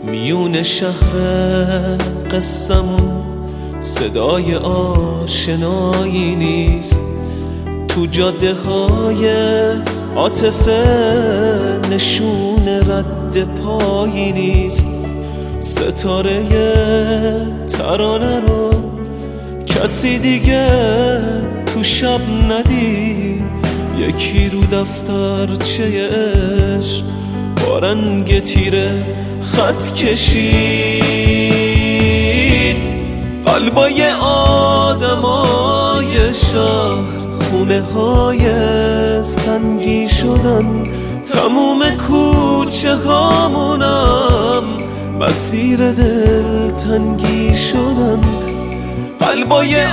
میون شهر قصمون صدای آشنایی نیست، تو جاده های عاطفه نشون رد پایی نیست. ستاره ترانه رو کسی دیگه تو شب ندید، یکی رو دفترچه عشق با رنگ تیره خط کشید. قلبای آدمای شهر خونه های سنگی شدن، تموم کوچه هامونم مسیر دلتنگی شدن. قلبای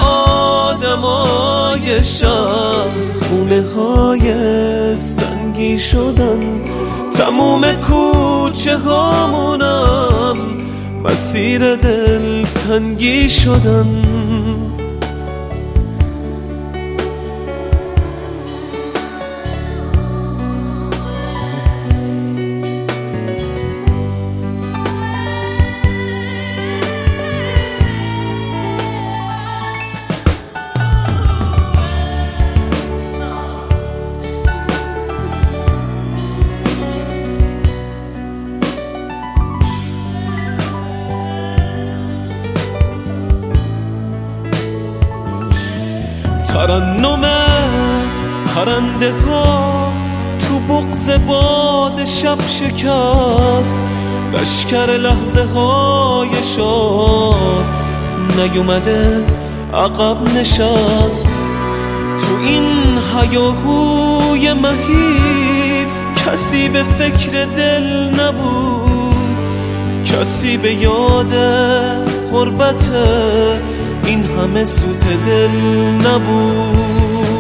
آدمای شهر خونه های سنگی شدن، تموم کوچه هامونم مسیر دلتنگی شدن. ترنم پرنده ها تو بغض باد شب شکست، لشکر لحظه های شاد نیومده عقب نشست. تو این هیاهوی مهیب کسی به فکر دل نبود، کسی به یاد غربت این همه سوت دل نبود.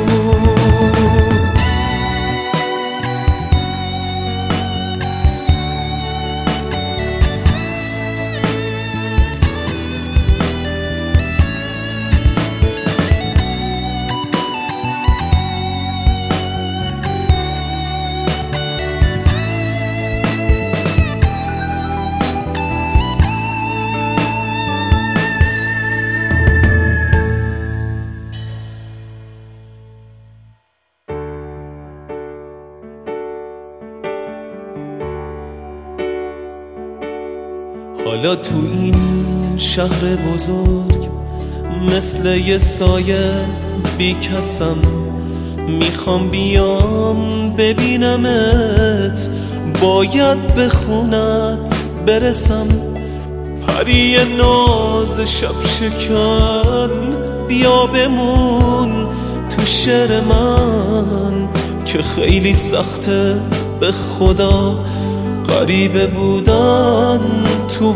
حالا تو این شهر بزرگ مثل یه سایه بی کسم، میخوام بیام ببینمت، باید به خونت برسم. پری ناز شب شکن بیا بمون تو شعر من، که خیلی سخته به خدا غریبه بودن تو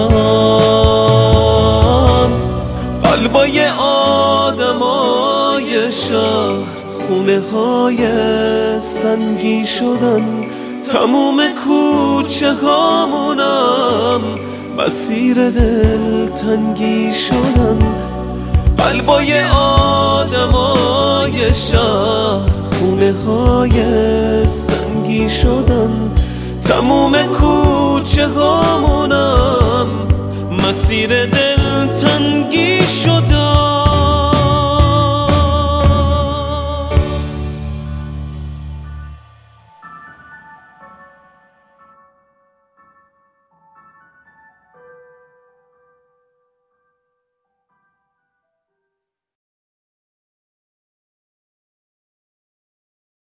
وطن. قلبای آدمای شهر خونه های سنگی شدن، تموم کوچه هامونم مسیر دلتنگی شدن. قلبای آدمای شهر خونه های سنگی شدن، تموم کوچه هامونم مسیر دلتنگی